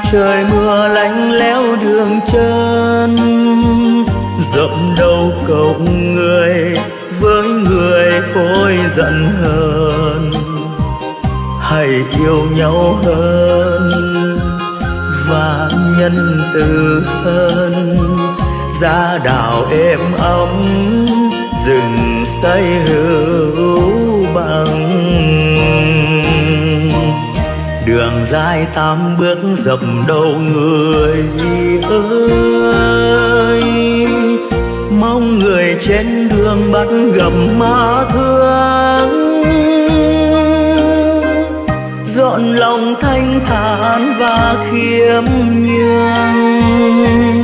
trời mưa lạnh lẽo đường chân, rộng đâu cộng người với người khối giận hờn. Hãy yêu nhau hơn và nhân từ hơn, giá đào êm ấm rừng xây hữu bằng. Đường dài tám bước dậm đầu người ơi, mong người trên đường bắt gặp má thương, dọn lòng thanh thản và khiêm nhường.